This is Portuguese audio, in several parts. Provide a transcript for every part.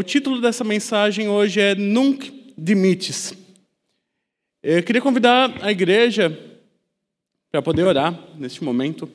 O título dessa mensagem hoje é Nunc Dimittis. Eu queria convidar a igreja para poder orar neste momento.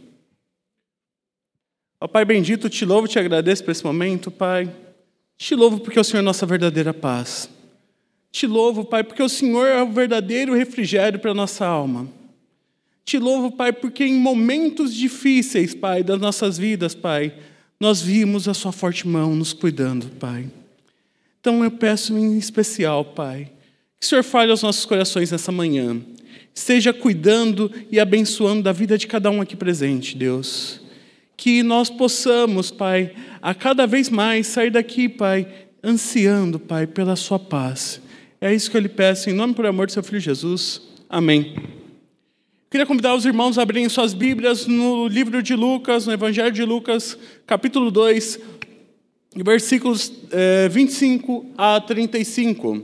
Ó Pai bendito, te louvo e te agradeço por esse momento, Pai. Te louvo porque o Senhor é nossa verdadeira paz. Te louvo, Pai, porque o Senhor é o verdadeiro refrigério para a nossa alma. Te louvo, Pai, porque em momentos difíceis, Pai, das nossas vidas, Pai, nós vimos a sua forte mão nos cuidando, Pai. Então eu peço em especial, Pai, que o Senhor fale aos nossos corações nessa manhã. Esteja cuidando e abençoando da vida de cada um aqui presente, Deus. Que nós possamos, Pai, a cada vez mais sair daqui, Pai, ansiando, Pai, pela sua paz. É isso que eu lhe peço, em nome e por amor do seu Filho Jesus. Amém. Queria convidar os irmãos a abrirem suas Bíblias no livro de Lucas, no Evangelho de Lucas, capítulo 2, versículos 25 a 35.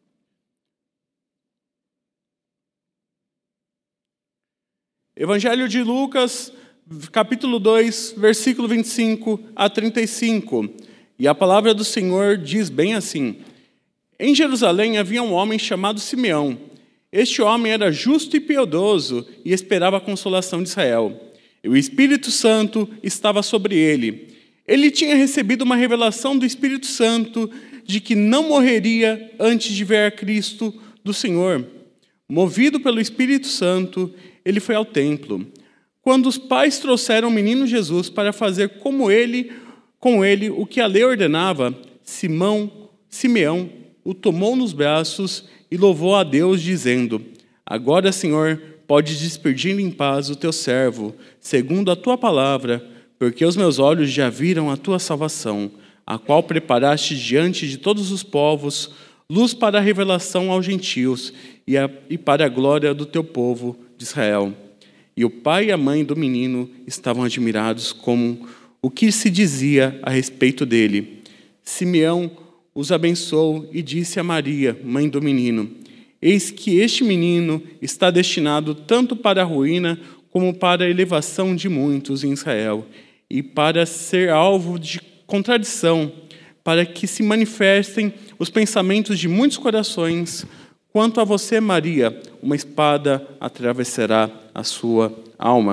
Evangelho de Lucas, capítulo 2, versículo 25 a 35. E a palavra do Senhor diz bem assim: Em Jerusalém havia um homem chamado Simeão. Este homem era justo e piedoso e esperava a consolação de Israel. E o Espírito Santo estava sobre ele. Ele tinha recebido uma revelação do Espírito Santo de que não morreria antes de ver a Cristo do Senhor. Movido pelo Espírito Santo, ele foi ao templo. Quando os pais trouxeram o menino Jesus para fazer com ele o que a lei ordenava, Simeão o tomou nos braços e louvou a Deus, dizendo: Agora, Senhor, podes despedir em paz o teu servo, segundo a tua palavra, porque os meus olhos já viram a tua salvação, a qual preparaste diante de todos os povos, luz para a revelação aos gentios e para a glória do teu povo de Israel. E o pai e a mãe do menino estavam admirados com o que se dizia a respeito dele. Simeão os abençoou e disse a Maria, mãe do menino: Eis que este menino está destinado tanto para a ruína como para a elevação de muitos em Israel, e para ser alvo de contradição, para que se manifestem os pensamentos de muitos corações. Quanto a você, Maria, uma espada atravessará a sua alma.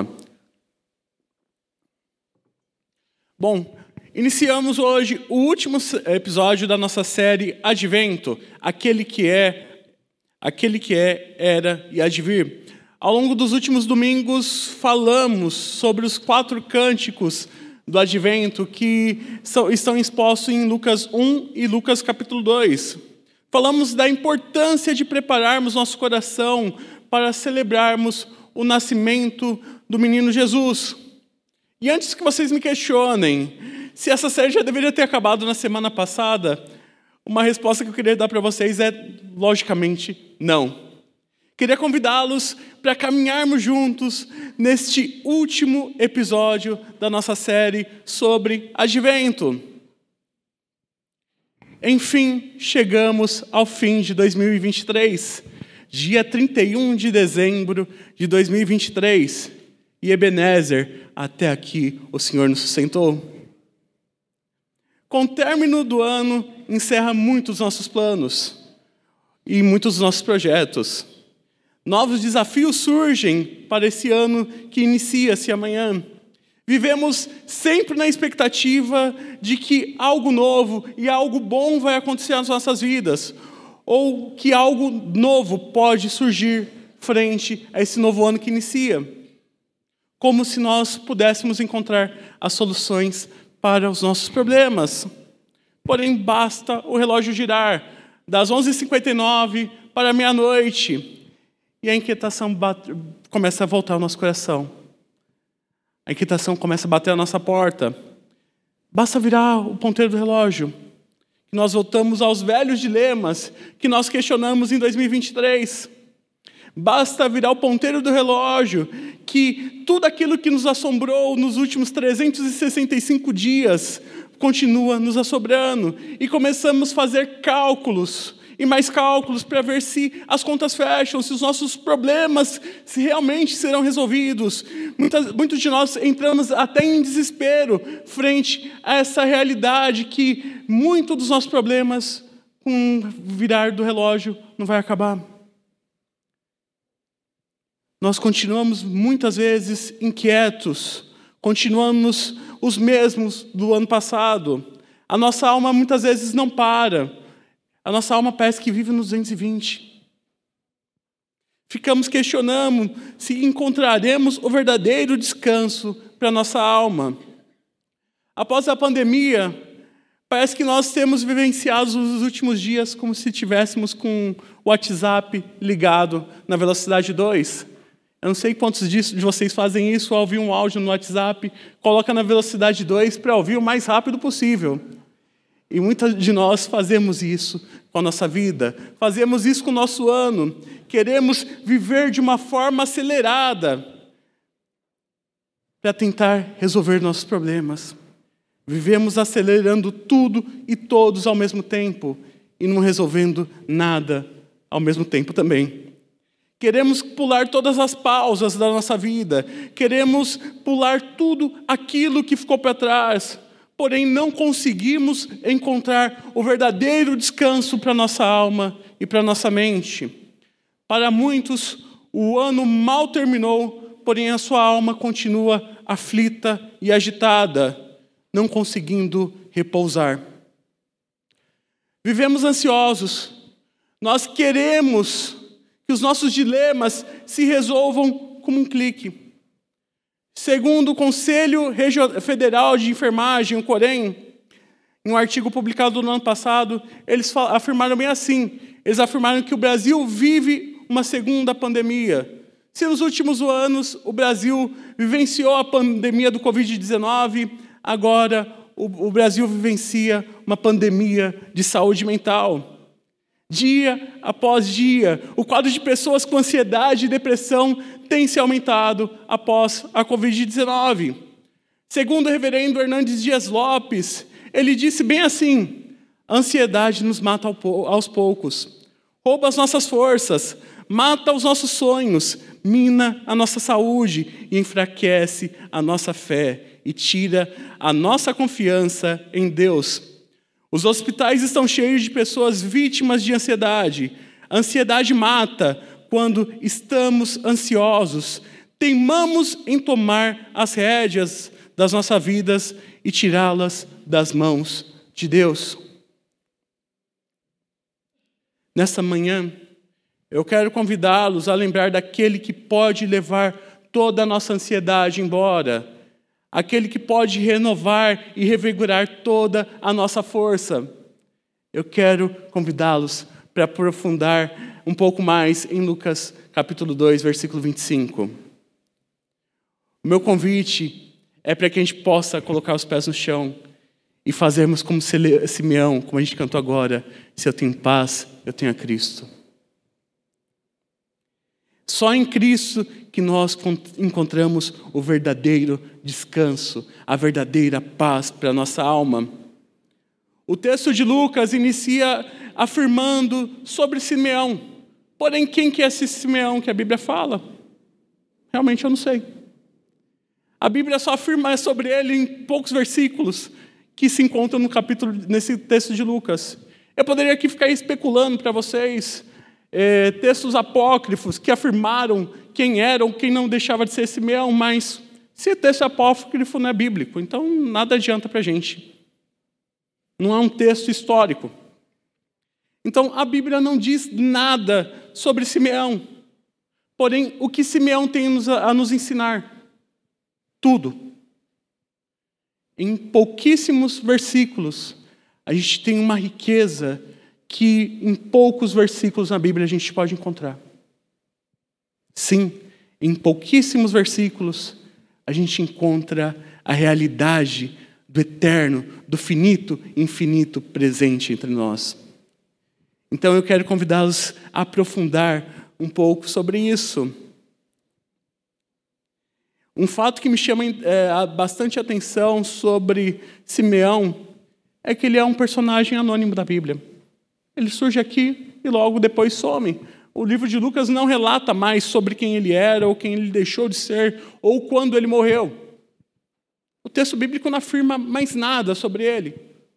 Bom, iniciamos hoje o último episódio da nossa série Advento, aquele que é, era e há de vir. Ao longo dos últimos domingos, falamos sobre os 4 cânticos do Advento que estão expostos em Lucas 1 e Lucas capítulo 2. Falamos da importância de prepararmos nosso coração para celebrarmos o nascimento do menino Jesus. E antes que vocês me questionem se essa série já deveria ter acabado na semana passada, uma resposta que eu queria dar para vocês é, logicamente, não. Queria convidá-los para caminharmos juntos neste último episódio da nossa série sobre Advento. Enfim, chegamos ao fim de 2023, dia 31 de dezembro de 2023. E Ebenezer, até aqui o Senhor nos sustentou. Com o término do ano, encerra muitos dos nossos planos e muitos dos nossos projetos. Novos desafios surgem para esse ano que inicia-se amanhã. Vivemos sempre na expectativa de que algo novo e algo bom vai acontecer nas nossas vidas, ou que algo novo pode surgir frente a esse novo ano que inicia. Como se nós pudéssemos encontrar as soluções para os nossos problemas. Porém, basta o relógio girar das 11h59 para meia-noite e a inquietação começa a voltar ao nosso coração. A inquietação começa a bater à nossa porta. Basta virar o ponteiro do relógio que nós voltamos aos velhos dilemas que nós questionamos em 2023. Basta virar o ponteiro do relógio que tudo aquilo que nos assombrou nos últimos 365 dias continua nos assombrando. E começamos a fazer cálculos e mais cálculos para ver se as contas fecham, se os nossos problemas se realmente serão resolvidos. Muitos de nós entramos até em desespero frente a essa realidade que muitos dos nossos problemas, com o virar do relógio, não vai acabar. Nós continuamos muitas vezes inquietos, continuamos os mesmos do ano passado. A nossa alma muitas vezes não para. A nossa alma parece que vive nos 220. Ficamos questionando se encontraremos o verdadeiro descanso para a nossa alma. Após a pandemia, parece que nós temos vivenciado os últimos dias como se estivéssemos com o WhatsApp ligado na velocidade 2. Eu não sei quantos de vocês fazem isso ao ouvir um áudio no WhatsApp, coloca na velocidade 2 para ouvir o mais rápido possível. E muitos de nós fazemos isso com a nossa vida, fazemos isso com o nosso ano. Queremos viver de uma forma acelerada para tentar resolver nossos problemas. Vivemos acelerando tudo e todos ao mesmo tempo e não resolvendo nada ao mesmo tempo também. Queremos pular todas as pausas da nossa vida. Queremos pular tudo aquilo que ficou para trás. Porém, não conseguimos encontrar o verdadeiro descanso para a nossa alma e para a nossa mente. Para muitos, o ano mal terminou, porém a sua alma continua aflita e agitada, não conseguindo repousar. Vivemos ansiosos. Nós queremos que os nossos dilemas se resolvam como um clique. Segundo o Conselho Federal de Enfermagem, o COREN, em um artigo publicado no ano passado, eles afirmaram bem assim, eles afirmaram que o Brasil vive uma segunda pandemia. Se nos últimos anos o Brasil vivenciou a pandemia do Covid-19, agora o Brasil vivencia uma pandemia de saúde mental. Dia após dia, o quadro de pessoas com ansiedade e depressão tem se aumentado após a Covid-19. Segundo o reverendo Hernandes Dias Lopes, ele disse bem assim: a ansiedade nos mata aos poucos, rouba as nossas forças, mata os nossos sonhos, mina a nossa saúde e enfraquece a nossa fé e tira a nossa confiança em Deus. Os hospitais estão cheios de pessoas vítimas de ansiedade. A ansiedade mata quando estamos ansiosos. Teimamos em tomar as rédeas das nossas vidas e tirá-las das mãos de Deus. Nessa manhã, eu quero convidá-los a lembrar daquele que pode levar toda a nossa ansiedade embora, aquele que pode renovar e revigorar toda a nossa força. Eu quero convidá-los para aprofundar um pouco mais em Lucas capítulo 2, versículo 25. O meu convite é para que a gente possa colocar os pés no chão e fazermos como Simeão, como a gente cantou agora: se eu tenho paz, eu tenho a Cristo. Só em Cristo que nós encontramos o verdadeiro descanso, a verdadeira paz para a nossa alma. O texto de Lucas inicia afirmando sobre Simeão. Porém, quem que é esse Simeão que a Bíblia fala? Realmente eu não sei. A Bíblia só afirma sobre ele em poucos versículos que se encontram nesse texto de Lucas. Eu poderia aqui ficar especulando para vocês textos apócrifos que afirmaram quem era ou quem não deixava de ser Simeão, mas se texto apócrifo não é bíblico, então nada adianta para a gente. Não é um texto histórico. Então a Bíblia não diz nada sobre Simeão. Porém, o que Simeão tem a nos ensinar? Tudo. Em pouquíssimos versículos, a gente tem uma riqueza que em poucos versículos na Bíblia a gente pode encontrar. Sim, em pouquíssimos versículos a gente encontra a realidade do eterno, do finito e infinito presente entre nós. Então eu quero convidá-los a aprofundar um pouco sobre isso. Um fato que me chama bastante atenção sobre Simeão é que ele é um personagem anônimo da Bíblia. Ele surge aqui e logo depois some. O livro de Lucas não relata mais sobre quem ele era, ou quem ele deixou de ser, ou quando ele morreu. O texto bíblico não afirma mais nada sobre ele.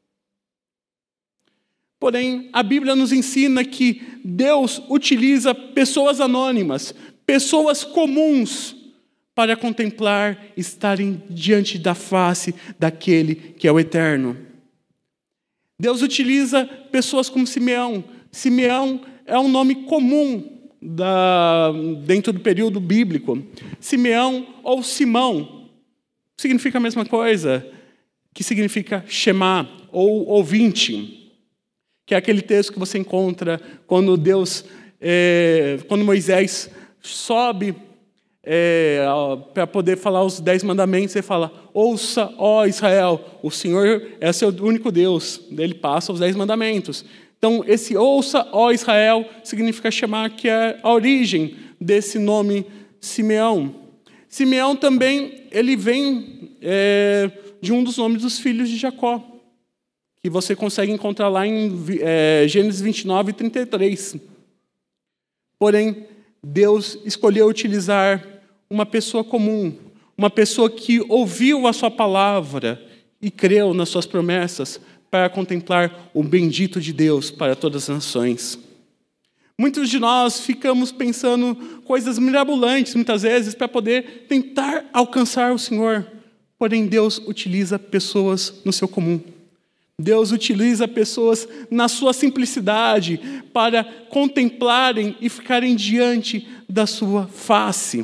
Porém, a Bíblia nos ensina que Deus utiliza pessoas anônimas, pessoas comuns, para contemplar, estarem diante da face daquele que é o eterno. Deus utiliza pessoas como Simeão. Simeão é um nome comum dentro do período bíblico. Simeão ou Simão significa a mesma coisa, que significa Shema ou ouvinte, que é aquele texto que você encontra quando quando Moisés sobe para poder falar os 10 mandamentos. Ele fala: ouça, ó Israel, o Senhor é seu único Deus. Daí ele passa os 10 mandamentos. Então, esse ouça, ó Israel, significa chamar, que é a origem desse nome Simeão. Simeão também, ele vem de um dos nomes dos filhos de Jacó, que você consegue encontrar lá em Gênesis 29 e 33. Porém, Deus escolheu utilizar uma pessoa comum, uma pessoa que ouviu a sua palavra e creu nas suas promessas, para contemplar o bendito de Deus para todas as nações. Muitos de nós ficamos pensando coisas mirabolantes, muitas vezes, para poder tentar alcançar o Senhor. Porém, Deus utiliza pessoas no seu comum. Deus utiliza pessoas na sua simplicidade para contemplarem e ficarem diante da sua face.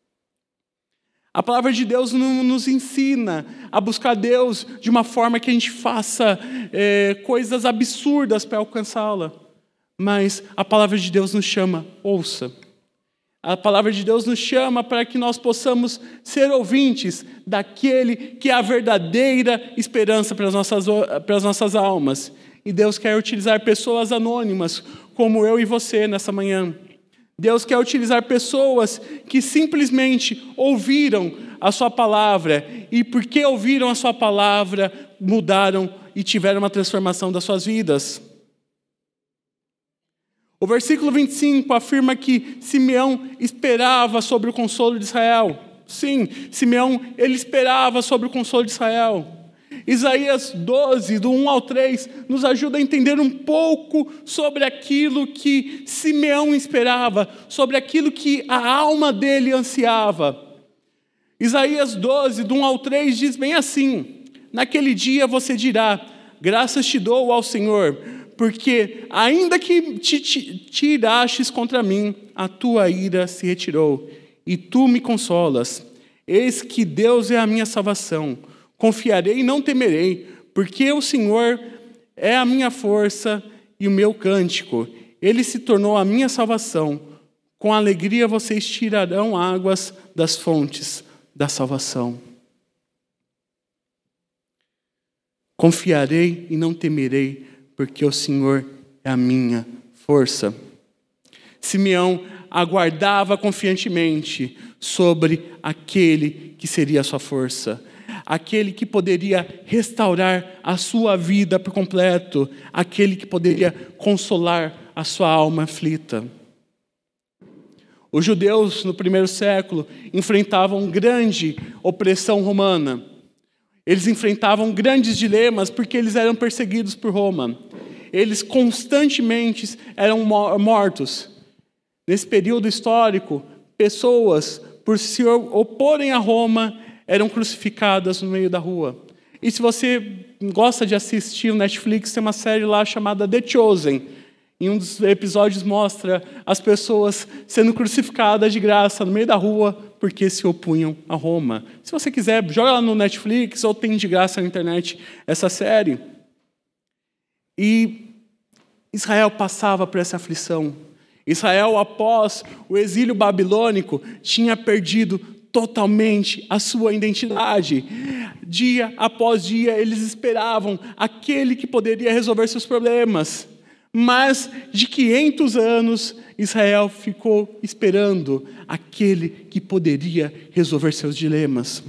A palavra de Deus não nos ensina a buscar Deus de uma forma que a gente faça coisas absurdas para alcançá-la. Mas a palavra de Deus nos chama, ouça. A palavra de Deus nos chama para que nós possamos ser ouvintes daquele que é a verdadeira esperança para as nossas almas. E Deus quer utilizar pessoas anônimas, como eu e você nessa manhã. Deus quer utilizar pessoas que simplesmente ouviram a sua palavra e, porque ouviram a sua palavra, mudaram e tiveram uma transformação das suas vidas. O versículo 25 afirma que Simeão esperava sobre o consolo de Israel. Sim, Simeão, ele esperava sobre o consolo de Israel. Isaías 12, do 1 ao 3, nos ajuda a entender um pouco sobre aquilo que Simeão esperava, sobre aquilo que a alma dele ansiava. Isaías 12, do 1 ao 3, diz bem assim: naquele dia você dirá, graças te dou ao Senhor, porque ainda que te irastes contra mim, a tua ira se retirou, e tu me consolas. Eis que Deus é a minha salvação. Confiarei e não temerei, porque o Senhor é a minha força e o meu cântico. Ele se tornou a minha salvação. Com alegria vocês tirarão águas das fontes da salvação. Confiarei e não temerei, porque o Senhor é a minha força. Simeão aguardava confiantemente sobre aquele que seria a sua força, aquele que poderia restaurar a sua vida por completo, aquele que poderia consolar a sua alma aflita. Os judeus, no primeiro século, enfrentavam grande opressão romana. Eles enfrentavam grandes dilemas porque eles eram perseguidos por Roma. Eles constantemente eram mortos. Nesse período histórico, pessoas, por se oporem a Roma, eram crucificadas no meio da rua. E se você gosta de assistir no Netflix, tem uma série lá chamada The Chosen. Em um dos episódios mostra as pessoas sendo crucificadas de graça no meio da rua porque se opunham a Roma. Se você quiser, joga lá no Netflix ou tem de graça na internet essa série. E Israel passava por essa aflição. Israel, após o exílio babilônico, tinha perdido totalmente a sua identidade. Dia após dia, eles esperavam aquele que poderia resolver seus problemas. Mas, de 500 anos, Israel ficou esperando aquele que poderia resolver seus dilemas.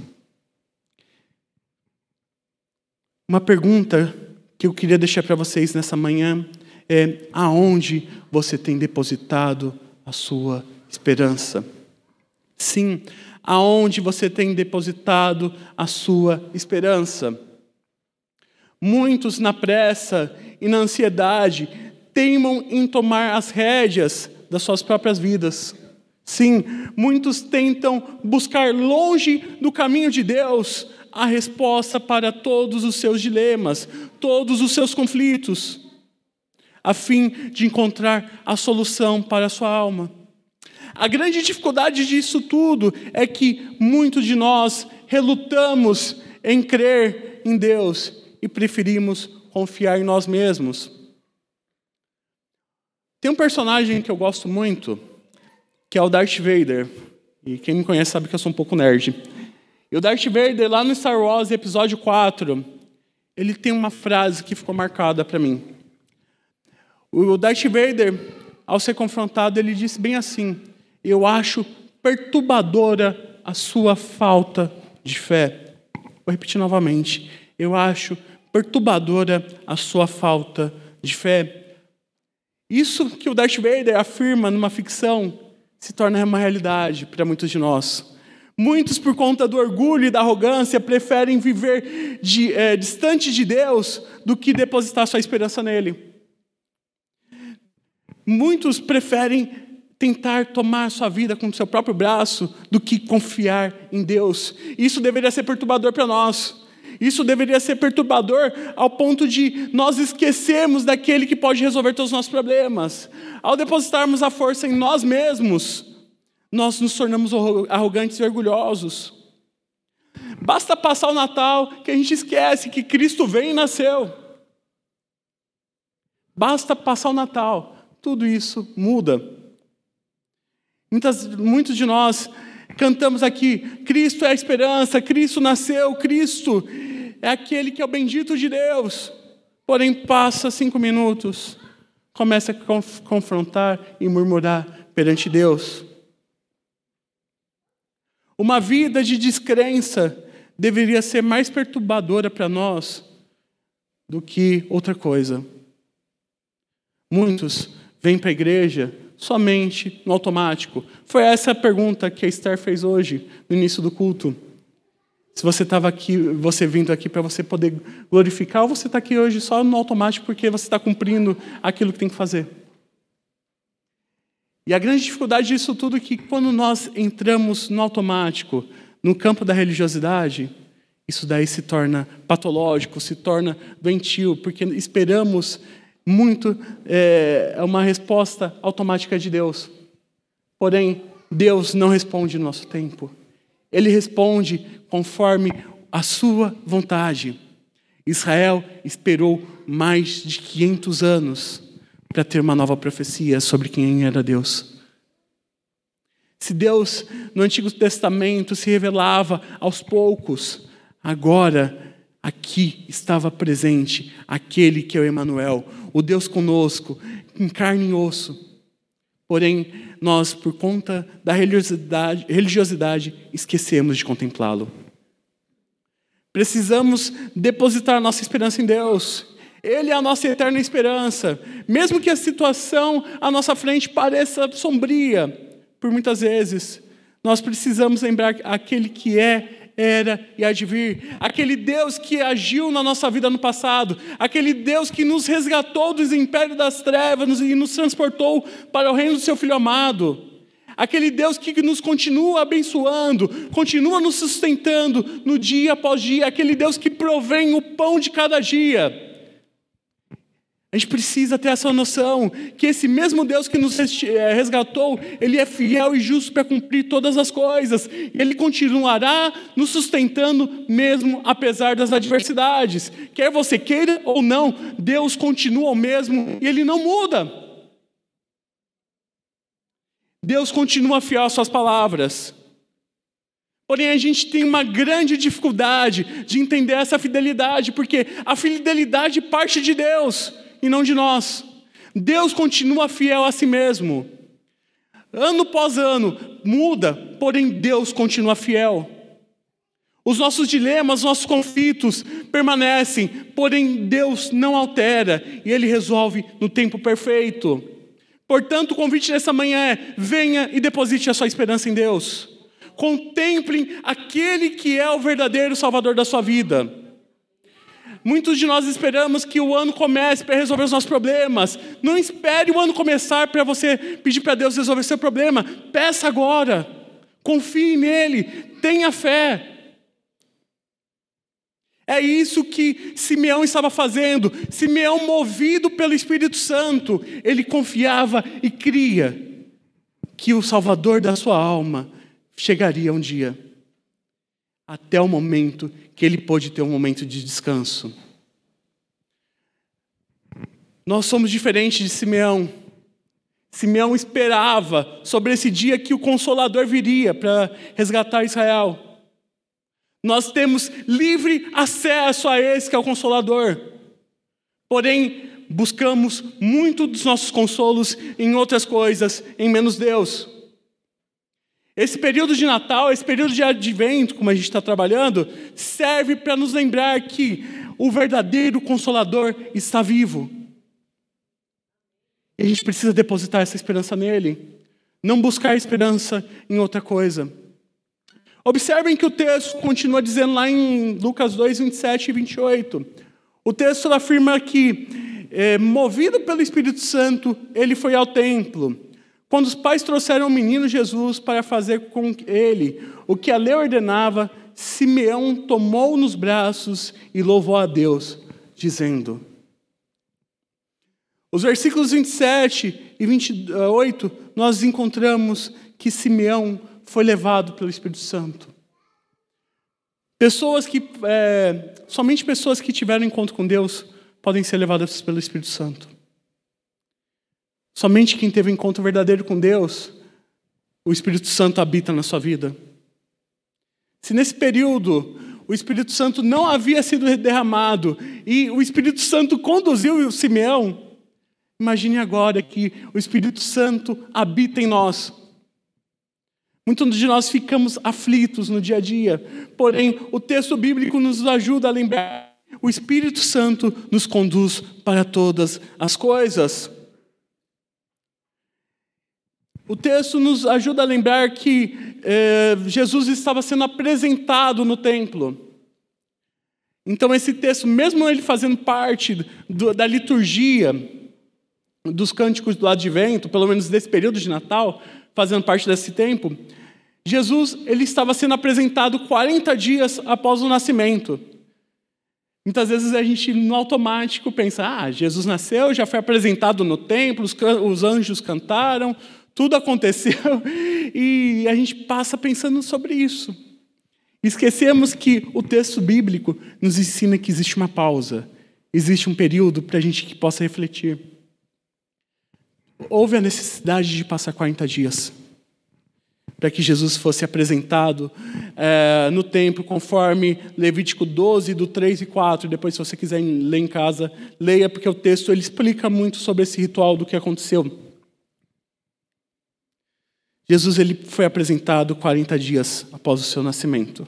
Uma pergunta que eu queria deixar para vocês nessa manhã aonde você tem depositado a sua esperança. Sim, aonde você tem depositado a sua esperança. Muitos na pressa e na ansiedade teimam em tomar as rédeas das suas próprias vidas. Sim, muitos tentam buscar longe do caminho de Deus a resposta para todos os seus dilemas, todos os seus conflitos, a fim de encontrar a solução para a sua alma. A grande dificuldade disso tudo é que muitos de nós relutamos em crer em Deus e preferimos confiar em nós mesmos. Tem um personagem que eu gosto muito, que é o Darth Vader. E quem me conhece sabe que eu sou um pouco nerd. E o Darth Vader, lá no Star Wars, episódio 4, ele tem uma frase que ficou marcada para mim. O Darth Vader, ao ser confrontado, ele disse bem assim: eu acho perturbadora a sua falta de fé. Vou repetir novamente. Eu acho perturbadora a sua falta de fé. Isso que o Darth Vader afirma numa ficção se torna uma realidade para muitos de nós. Muitos, por conta do orgulho e da arrogância, preferem viver distante de Deus do que depositar sua esperança nele. Muitos preferem tentar tomar sua vida com o seu próprio braço do que confiar em Deus. Isso deveria ser perturbador para nós. Isso deveria ser perturbador ao ponto de nós esquecermos daquele que pode resolver todos os nossos problemas. Ao depositarmos a força em nós mesmos, nós nos tornamos arrogantes e orgulhosos. Basta passar o Natal que a gente esquece que Cristo veio e nasceu. Basta passar o Natal, tudo isso muda. Muitos de nós cantamos aqui: Cristo é a esperança, Cristo nasceu, Cristo é aquele que é o bendito de Deus. Porém, passa 5 minutos, começa a confrontar e murmurar perante Deus. Uma vida de descrença deveria ser mais perturbadora para nós do que outra coisa. Muitos vêm para a igreja somente no automático. Foi essa a pergunta que a Esther fez hoje, no início do culto. Se você estava aqui, você vindo aqui para você poder glorificar, ou você está aqui hoje só no automático porque você está cumprindo aquilo que tem que fazer. E a grande dificuldade disso tudo é que quando nós entramos no automático, no campo da religiosidade, isso daí se torna patológico, se torna doentio, porque esperamos muito uma resposta automática de Deus. Porém, Deus não responde no nosso tempo. Ele responde conforme a sua vontade. Israel esperou mais de 500 anos para ter uma nova profecia sobre quem era Deus. Se Deus, no Antigo Testamento, se revelava aos poucos, agora, aqui estava presente aquele que é o Emanuel, o Deus conosco, em carne e osso. Porém, nós, por conta da religiosidade, esquecemos de contemplá-lo. Precisamos depositar nossa esperança em Deus. Ele é a nossa eterna esperança. Mesmo que a situação à nossa frente pareça sombria, por muitas vezes, nós precisamos lembrar aquele que era e há de vir. Aquele Deus que agiu na nossa vida no passado. Aquele Deus que nos resgatou dos impérios das trevas e nos transportou para o reino do seu Filho amado. Aquele Deus que nos continua abençoando, continua nos sustentando no dia após dia. Aquele Deus que provém o pão de cada dia. A gente precisa ter essa noção que esse mesmo Deus que nos resgatou, Ele é fiel e justo para cumprir todas as coisas. Ele continuará nos sustentando mesmo apesar das adversidades. Quer você queira ou não, Deus continua o mesmo e Ele não muda. Deus continua fiel às suas palavras. Porém, a gente tem uma grande dificuldade de entender essa fidelidade, porque a fidelidade parte de Deus e não de nós. Deus continua fiel a si mesmo. Ano após ano muda, porém Deus continua fiel. Os nossos dilemas, os nossos conflitos permanecem, porém Deus não altera e Ele resolve no tempo perfeito. Portanto, o convite dessa manhã é: venha e deposite a sua esperança em Deus. Contemplem aquele que é o verdadeiro Salvador da sua vida. Muitos de nós esperamos que o ano comece para resolver os nossos problemas. Não espere o ano começar para você pedir para Deus resolver seu problema. Peça agora. Confie nele. Tenha fé. É isso que Simeão estava fazendo. Simeão, movido pelo Espírito Santo, ele confiava e cria que o Salvador da sua alma chegaria um dia, até o momento que ele pôde ter um momento de descanso. Nós somos diferentes de Simeão. Simeão esperava sobre esse dia que o Consolador viria para resgatar Israel. Nós temos livre acesso a esse que é o Consolador. Porém, buscamos muito dos nossos consolos em outras coisas, em menos Deus. Esse período de Natal, esse período de Advento, como a gente está trabalhando, serve para nos lembrar que o verdadeiro Consolador está vivo. E a gente precisa depositar essa esperança nele. Não buscar esperança em outra coisa. Observem que o texto continua dizendo lá em Lucas 2, 27 e 28. O texto afirma que, movido pelo Espírito Santo, ele foi ao templo. Quando os pais trouxeram o menino Jesus para fazer com ele o que a lei ordenava, Simeão tomou-o nos braços e louvou a Deus, dizendo... Os versículos 27 e 28, nós encontramos que Simeão foi levado pelo Espírito Santo. Somente pessoas que tiveram encontro com Deus podem ser levadas pelo Espírito Santo. Somente quem teve um encontro verdadeiro com Deus, o Espírito Santo habita na sua vida. Se nesse período o Espírito Santo não havia sido derramado e o Espírito Santo conduziu o Simeão, imagine agora que o Espírito Santo habita em nós. Muitos de nós ficamos aflitos no dia a dia, porém o texto bíblico nos ajuda a lembrar: o Espírito Santo nos conduz para todas as coisas. O texto nos ajuda a lembrar que Jesus estava sendo apresentado no templo. Então esse texto, mesmo ele fazendo parte da liturgia dos cânticos do Advento, pelo menos desse período de Natal, fazendo parte desse tempo, Jesus ele estava sendo apresentado 40 dias após o nascimento. Muitas vezes a gente, no automático, pensa: Jesus nasceu, já foi apresentado no templo, os anjos cantaram, tudo aconteceu, e a gente passa pensando sobre isso. Esquecemos que o texto bíblico nos ensina que existe uma pausa, existe um período para a gente que possa refletir. Houve a necessidade de passar 40 dias para que Jesus fosse apresentado no templo, conforme Levítico 12, do 3 e 4. Depois, se você quiser ler em casa, leia, porque o texto ele explica muito sobre esse ritual do que aconteceu. Jesus ele foi apresentado 40 dias após o seu nascimento.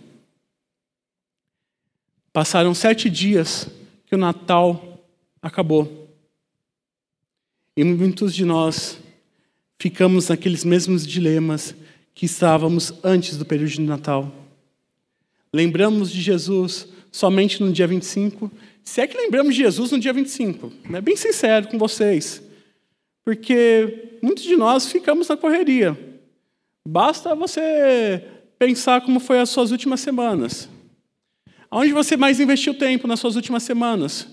Passaram 7 dias que o Natal acabou. E muitos de nós ficamos naqueles mesmos dilemas que estávamos antes do período de Natal. Lembramos de Jesus somente no dia 25. Se é que lembramos de Jesus no dia 25. É bem sincero com vocês. Porque muitos de nós ficamos na correria. Basta você pensar como foi as suas últimas semanas. Aonde você mais investiu tempo nas suas últimas semanas?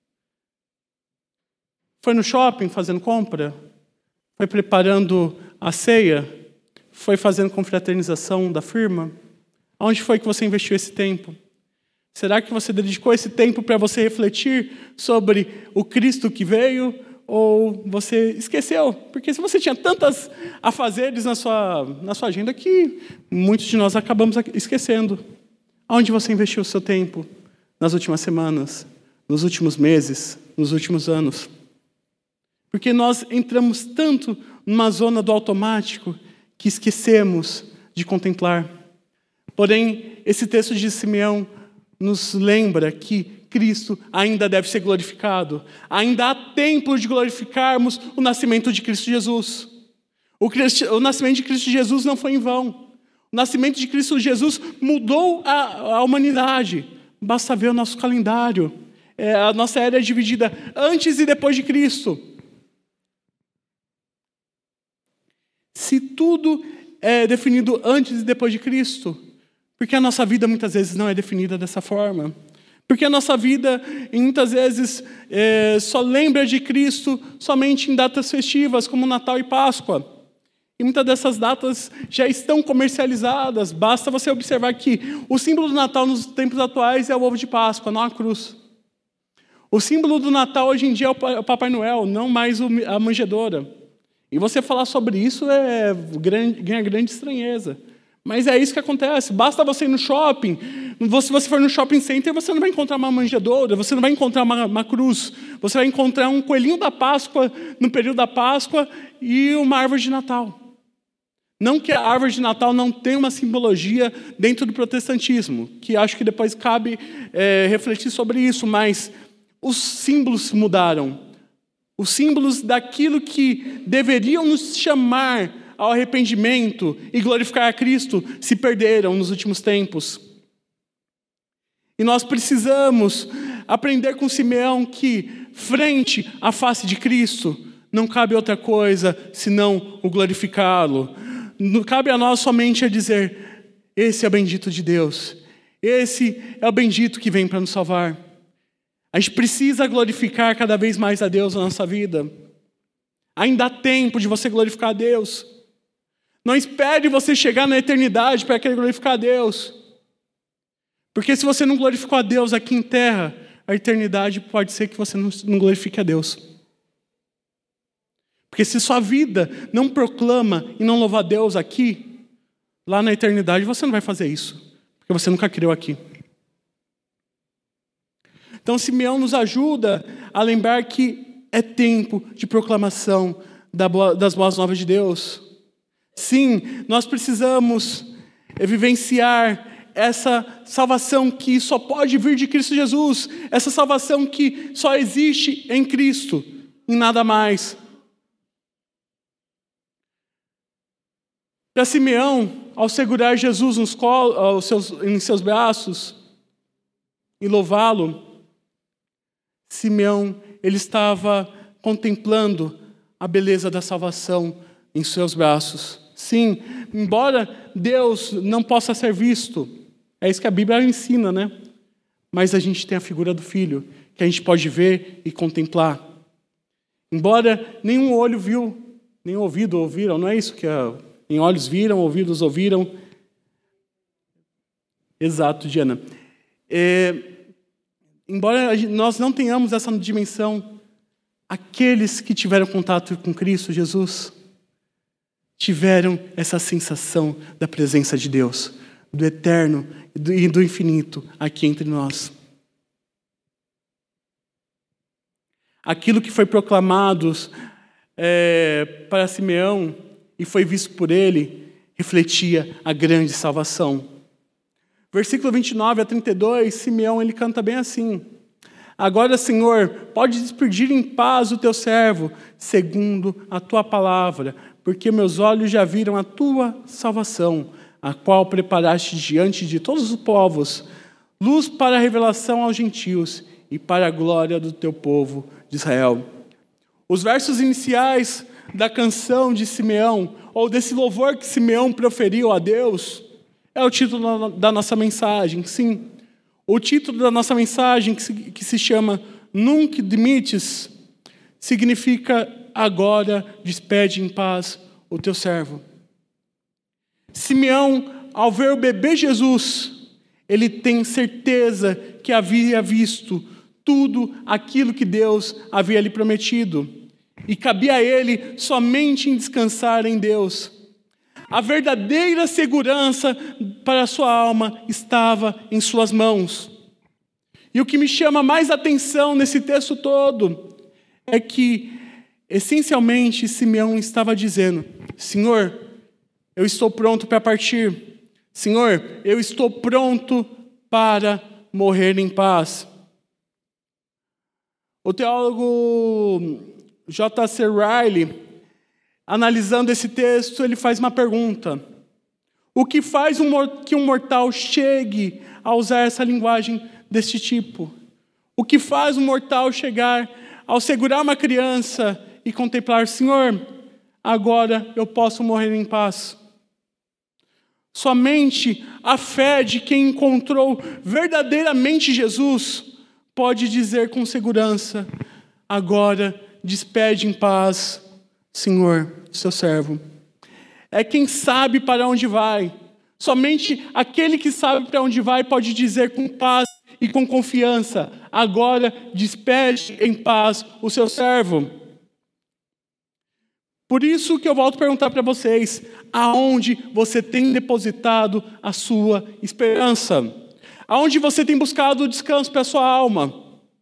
Foi no shopping fazendo compra? Foi preparando a ceia? Foi fazendo confraternização da firma? Aonde foi que você investiu esse tempo? Será que você dedicou esse tempo para você refletir sobre o Cristo que veio? Ou você esqueceu? Porque se você tinha tantas afazeres na sua agenda que muitos de nós acabamos esquecendo. Aonde você investiu o seu tempo nas últimas semanas, nos últimos meses, nos últimos anos? Porque nós entramos tanto numa zona do automático que esquecemos de contemplar. Porém, esse texto de Simeão nos lembra que Cristo ainda deve ser glorificado. Ainda há tempo de glorificarmos o nascimento de Cristo Jesus. O nascimento de Cristo Jesus não foi em vão. O nascimento de Cristo Jesus mudou a humanidade. Basta ver o nosso calendário. A nossa era é dividida antes e depois de Cristo. Se tudo é definido antes e depois de Cristo, por que a nossa vida muitas vezes não é definida dessa forma? Porque a nossa vida, muitas vezes, só lembra de Cristo somente em datas festivas, como Natal e Páscoa. E muitas dessas datas já estão comercializadas. Basta você observar que o símbolo do Natal nos tempos atuais é o ovo de Páscoa, não a cruz. O símbolo do Natal hoje em dia é o Papai Noel, não mais a manjedoura. E você falar sobre isso ganha grande estranheza. Mas é isso que acontece. Basta você ir no shopping. Se você for no shopping center, você não vai encontrar uma manjedoura, você não vai encontrar uma cruz. Você vai encontrar um coelhinho da Páscoa no período da Páscoa e uma árvore de Natal. Não que a árvore de Natal não tenha uma simbologia dentro do protestantismo, que acho que depois cabe refletir sobre isso, mas os símbolos mudaram. Os símbolos daquilo que deveriam nos chamar ao arrependimento e glorificar a Cristo se perderam nos últimos tempos. E nós precisamos aprender com Simeão que, frente à face de Cristo, não cabe outra coisa senão o glorificá-lo. Não cabe a nós somente a dizer: esse é o bendito de Deus, esse é o bendito que vem para nos salvar. A gente precisa glorificar cada vez mais a Deus na nossa vida. Ainda há tempo de você glorificar a Deus. Não espere você chegar na eternidade para querer glorificar a Deus. Porque se você não glorificou a Deus aqui em terra, a eternidade pode ser que você não glorifique a Deus. Porque se sua vida não proclama e não louva a Deus aqui, lá na eternidade você não vai fazer isso. Porque você nunca creu aqui. Então Simeão nos ajuda a lembrar que é tempo de proclamação das boas novas de Deus. Sim, nós precisamos vivenciar essa salvação que só pode vir de Cristo Jesus. Essa salvação que só existe em Cristo, em nada mais. Para Simeão, ao segurar Jesus em seus braços e louvá-lo, Simeão, ele estava contemplando a beleza da salvação em seus braços. Sim, embora Deus não possa ser visto, é isso que a Bíblia ensina, né? Mas a gente tem a figura do Filho, que a gente pode ver e contemplar. Embora nenhum olho viu, nem ouvido ouviram, não é isso que em olhos viram, ouvidos ouviram. Exato, Diana. Embora nós não tenhamos essa dimensão, aqueles que tiveram contato com Cristo Jesus tiveram essa sensação da presença de Deus, do eterno e do infinito aqui entre nós. Aquilo que foi proclamado para Simeão e foi visto por ele, refletia a grande salvação. Versículo 29 a 32, Simeão ele canta bem assim: agora, Senhor, pode despedir em paz o teu servo, segundo a tua palavra, porque meus olhos já viram a tua salvação, a qual preparaste diante de todos os povos, luz para a revelação aos gentios e para a glória do teu povo de Israel. Os versos iniciais da canção de Simeão, ou desse louvor que Simeão proferiu a Deus, é o título da nossa mensagem, sim. O título da nossa mensagem, que se chama Nunc Dimittis, significa: agora despede em paz o teu servo. Simeão, ao ver o bebê Jesus, ele tem certeza que havia visto tudo aquilo que Deus havia lhe prometido. E cabia a ele somente em descansar em Deus. A verdadeira segurança para a sua alma estava em suas mãos. E o que me chama mais atenção nesse texto todo é que, essencialmente, Simeão estava dizendo: Senhor, eu estou pronto para partir. Senhor, eu estou pronto para morrer em paz. O teólogo J.C. Riley, analisando esse texto, ele faz uma pergunta. O que faz que um mortal chegue a usar essa linguagem deste tipo? O que faz um mortal chegar ao segurar uma criança e contemplar, Senhor, agora eu posso morrer em paz? Somente a fé de quem encontrou verdadeiramente Jesus pode dizer com segurança, agora despede em paz, Senhor, seu servo. É quem sabe para onde vai. Somente aquele que sabe para onde vai pode dizer com paz e com confiança, agora despede em paz o seu servo. Por isso que eu volto a perguntar para vocês, aonde você tem depositado a sua esperança? Aonde você tem buscado o descanso para a sua alma?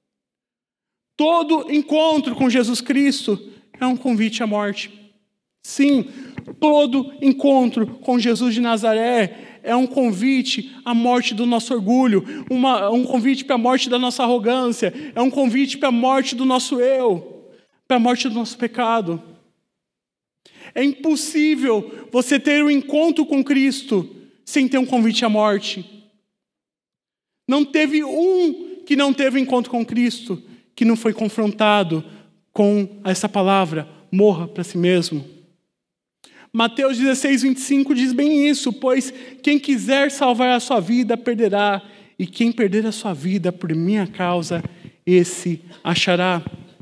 Todo encontro com Jesus Cristo é um convite à morte. Sim, todo encontro com Jesus de Nazaré é um convite à morte do nosso orgulho, um convite para a morte da nossa arrogância, é um convite para a morte do nosso eu, para a morte do nosso pecado. É impossível você ter um encontro com Cristo sem ter um convite à morte. Não teve um que não teve encontro com Cristo que não foi confrontado com essa palavra, morra para si mesmo. Mateus 16, 25 diz bem isso, pois quem quiser salvar a sua vida, perderá, e quem perder a sua vida por minha causa, esse achará.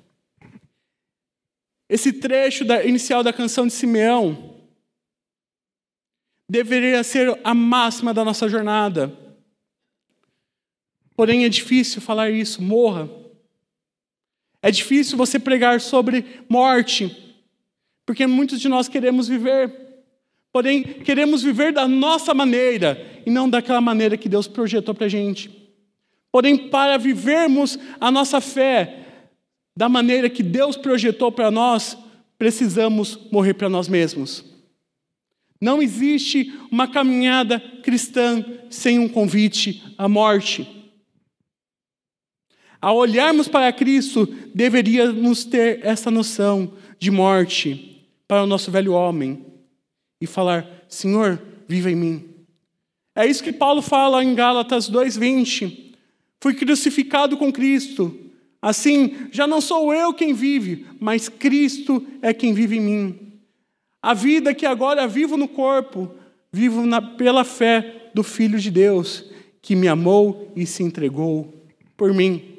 Esse trecho inicial da canção de Simeão deveria ser a máxima da nossa jornada. Porém, é difícil falar isso, morra. É difícil você pregar sobre morte, porque muitos de nós queremos viver. Porém, queremos viver da nossa maneira e não daquela maneira que Deus projetou para a gente. Porém, para vivermos a nossa fé da maneira que Deus projetou para nós, precisamos morrer para nós mesmos. Não existe uma caminhada cristã sem um convite à morte. Ao olharmos para Cristo, deveríamos ter essa noção de morte para o nosso velho homem e falar, Senhor, viva em mim. É isso que Paulo fala em Gálatas 2:20. Fui crucificado com Cristo. Assim, já não sou eu quem vive, mas Cristo é quem vive em mim. A vida que agora vivo no corpo, vivo pela fé do Filho de Deus, que me amou e se entregou por mim.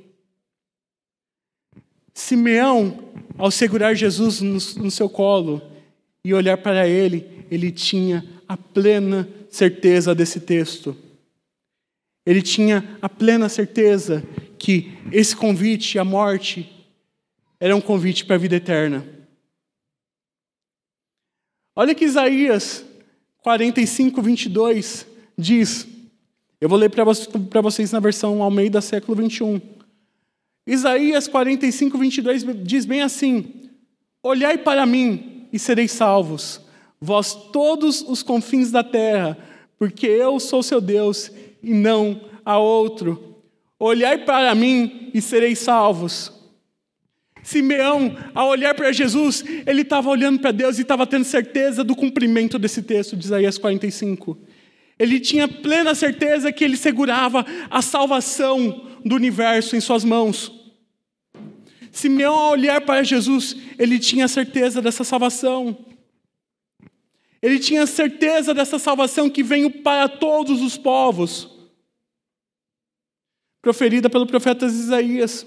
Simeão, ao segurar Jesus no seu colo e olhar para ele tinha a plena certeza desse texto. Ele tinha a plena certeza que esse convite à morte era um convite para a vida eterna. Olha que Isaías 45, 22 diz, eu vou ler para vocês na versão Almeida século 21. Isaías 45, 22 diz bem assim, olhai para mim e sereis salvos, vós todos os confins da terra, porque eu sou seu Deus e não há outro. Olhai para mim e sereis salvos. Simeão, ao olhar para Jesus, ele estava olhando para Deus e estava tendo certeza do cumprimento desse texto de Isaías 45. Ele tinha plena certeza que ele segurava a salvação do universo em suas mãos. Simeão, ao olhar para Jesus, ele tinha certeza dessa salvação. Ele tinha certeza dessa salvação que veio para todos os povos, proferida pelo profeta Isaías.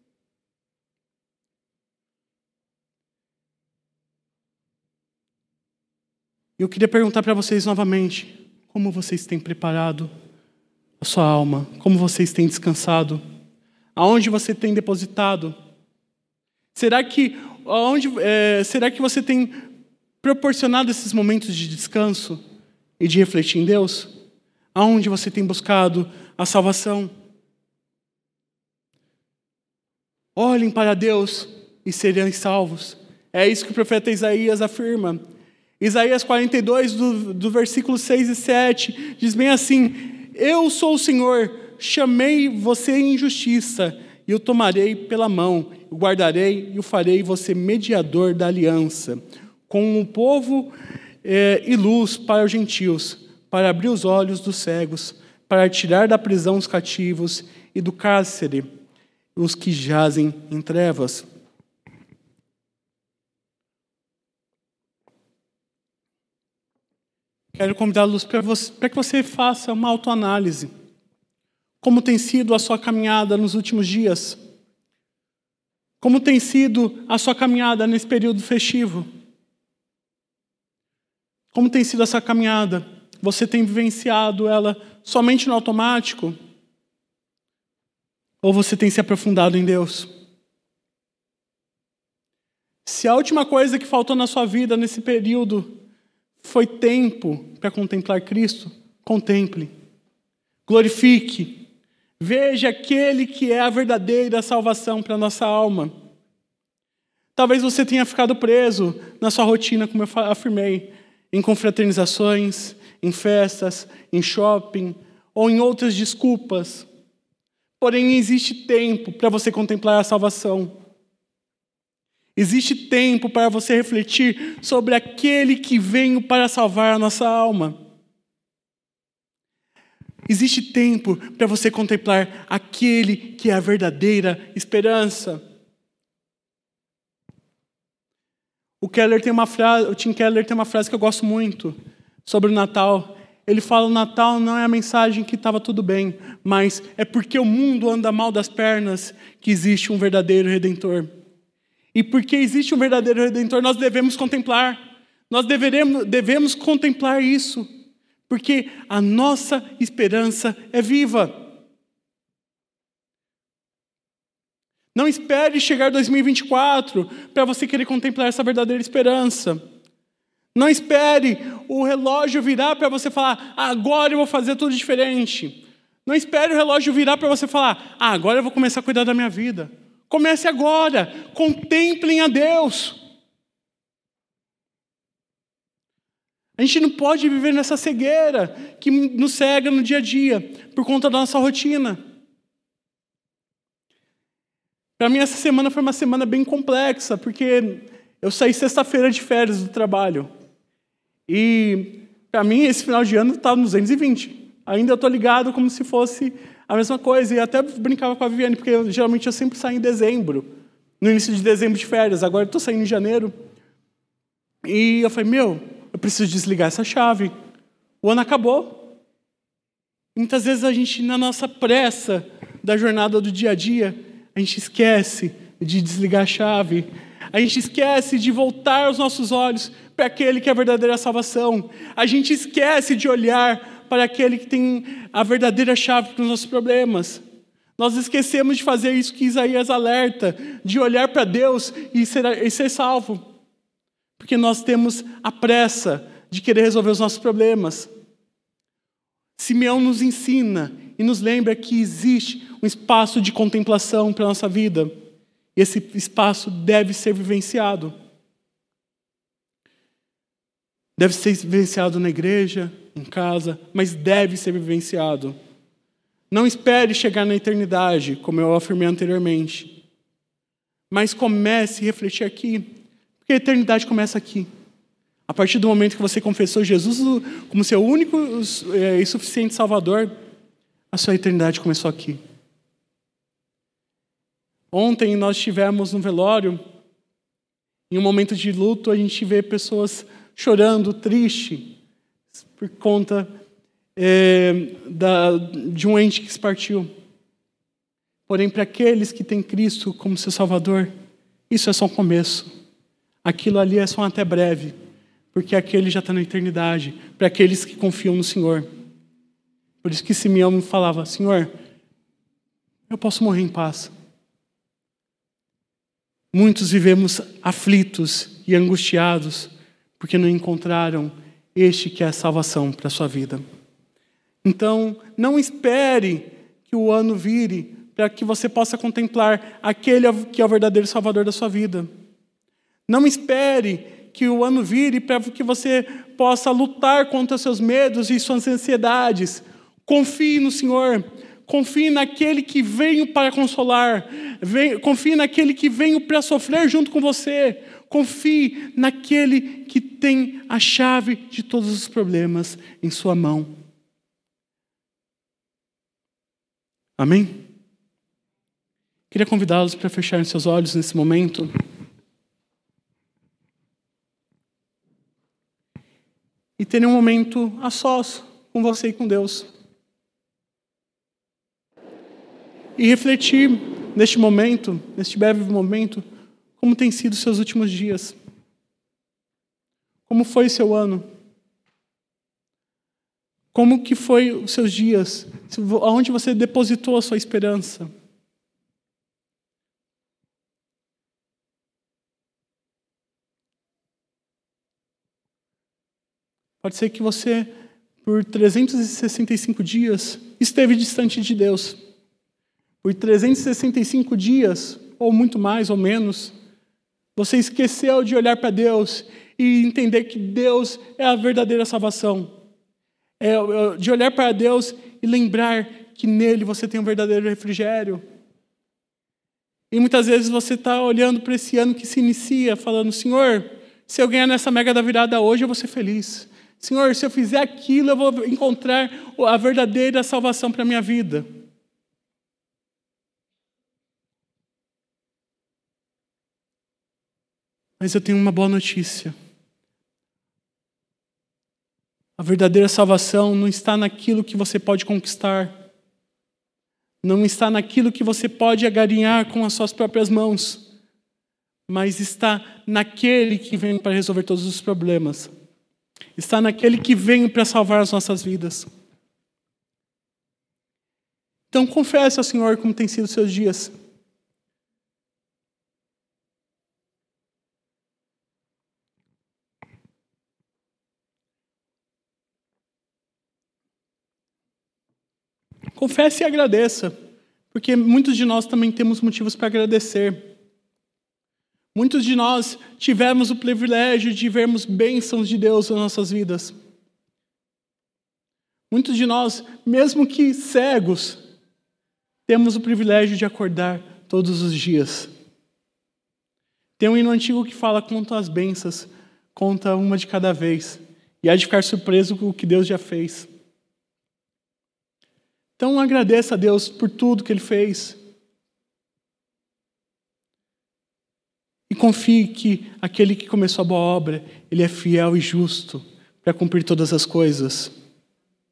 Eu queria perguntar para vocês novamente, como vocês têm preparado a sua alma? Como vocês têm descansado? Aonde você tem depositado? Será que você tem proporcionado esses momentos de descanso e de refletir em Deus? Aonde você tem buscado a salvação? Olhem para Deus e serão salvos. É isso que o profeta Isaías afirma. Isaías 42, do versículo 6 e 7, diz bem assim: eu sou o Senhor, chamei você em justiça, e eu tomarei pela mão, o guardarei e o farei você mediador da aliança, com o povo e luz para os gentios, para abrir os olhos dos cegos, para tirar da prisão os cativos e do cárcere os que jazem em trevas. Quero convidá-los para que você faça uma autoanálise. Como tem sido a sua caminhada nos últimos dias? Como tem sido a sua caminhada nesse período festivo? Como tem sido essa caminhada? Você tem vivenciado ela somente no automático? Ou você tem se aprofundado em Deus? Se a última coisa que faltou na sua vida nesse período foi tempo para contemplar Cristo, contemple, glorifique, veja aquele que é a verdadeira salvação para a nossa alma. Talvez você tenha ficado preso na sua rotina, como eu afirmei, em confraternizações, em festas, em shopping ou em outras desculpas. Porém, existe tempo para você contemplar a salvação. Existe tempo para você refletir sobre aquele que veio para salvar a nossa alma. Existe tempo para você contemplar aquele que é a verdadeira esperança. O Tim Keller tem uma frase que eu gosto muito sobre o Natal. Ele fala: o Natal não é a mensagem que estava tudo bem, mas é porque o mundo anda mal das pernas que existe um verdadeiro Redentor. E porque existe um verdadeiro Redentor, nós devemos contemplar. Nós devemos contemplar isso, porque a nossa esperança é viva. Não espere chegar 2024 para você querer contemplar essa verdadeira esperança. Não espere o relógio virar para você falar: agora eu vou fazer tudo diferente. Não espere o relógio virar para você falar: agora eu vou começar a cuidar da minha vida. Comece agora, contemplem a Deus. A gente não pode viver nessa cegueira que nos cega no dia a dia, por conta da nossa rotina. Para mim, essa semana foi uma semana bem complexa, porque eu saí sexta-feira de férias do trabalho. E, para mim, esse final de ano estava no 220. Ainda eu estou ligado como se fosse a mesma coisa. E até brincava com a Viviane, porque geralmente eu sempre saio em dezembro, no início de dezembro de férias. Agora eu estou saindo em janeiro. E eu falei: eu preciso desligar essa chave. O ano acabou. Muitas vezes a gente, na nossa pressa da jornada do dia a dia, a gente esquece de desligar a chave. A gente esquece de voltar os nossos olhos para aquele que é a verdadeira salvação. A gente esquece de olhar para aquele que tem a verdadeira chave para os nossos problemas. Nós esquecemos de fazer isso que Isaías alerta, de olhar para Deus e ser salvo. Porque nós temos a pressa de querer resolver os nossos problemas. Simeão nos ensina e nos lembra que existe um espaço de contemplação para a nossa vida. E esse espaço deve ser vivenciado. Deve ser vivenciado na igreja, em casa, mas deve ser vivenciado. Não espere chegar na eternidade, como eu afirmei anteriormente. Mas comece a refletir aqui, porque a eternidade começa aqui. A partir do momento que você confessou Jesus como seu único e suficiente Salvador, a sua eternidade começou aqui. Ontem nós estivemos no velório, em um momento de luto, a gente vê pessoas chorando, triste, por conta de um ente que se partiu. Porém, para aqueles que têm Cristo como seu Salvador, isso é só um começo. Aquilo ali é só um até breve, porque aquele já está na eternidade, para aqueles que confiam no Senhor. Por isso que Simeão me falava: Senhor, eu posso morrer em paz. Muitos vivemos aflitos e angustiados porque não encontraram este que é a salvação para a sua vida. Então, não espere que o ano vire para que você possa contemplar aquele que é o verdadeiro Salvador da sua vida. Não espere que o ano vire para que você possa lutar contra seus medos e suas ansiedades. Confie no Senhor. Confie naquele que veio para consolar. Confie naquele que veio para sofrer junto com você. Confie naquele que tem a chave de todos os problemas em sua mão. Amém? Queria convidá-los para fecharem seus olhos nesse momento. E terem um momento a sós com você e com Deus. E refletir neste momento, neste breve momento, como tem sido os seus últimos dias. Como foi seu ano? Como que foi os seus dias? Aonde você depositou a sua esperança? Pode ser que você, por 365 dias, esteve distante de Deus. Por 365 dias, ou muito mais ou menos, você esqueceu de olhar para Deus e entender que Deus é a verdadeira salvação. De olhar para Deus e lembrar que nele você tem um verdadeiro refrigério. E muitas vezes você está olhando para esse ano que se inicia, falando, Senhor, se eu ganhar nessa mega da virada hoje, eu vou ser feliz. Senhor, se eu fizer aquilo, eu vou encontrar a verdadeira salvação para a minha vida. Mas eu tenho uma boa notícia. A verdadeira salvação não está naquilo que você pode conquistar. Não está naquilo que você pode agarinhar com as suas próprias mãos. Mas está naquele que vem para resolver todos os problemas. Está naquele que veio para salvar as nossas vidas. Então confesse ao Senhor como tem sido os seus dias. Confesse e agradeça, porque muitos de nós também temos motivos para agradecer. Muitos de nós tivemos o privilégio de vermos bênçãos de Deus nas nossas vidas. Muitos de nós, mesmo que cegos, temos o privilégio de acordar todos os dias. Tem um hino antigo que fala, conta as bênçãos, conta uma de cada vez, e há de ficar surpreso com o que Deus já fez. Então agradeça a Deus por tudo que Ele fez. E confie que aquele que começou a boa obra, Ele é fiel e justo para cumprir todas as coisas.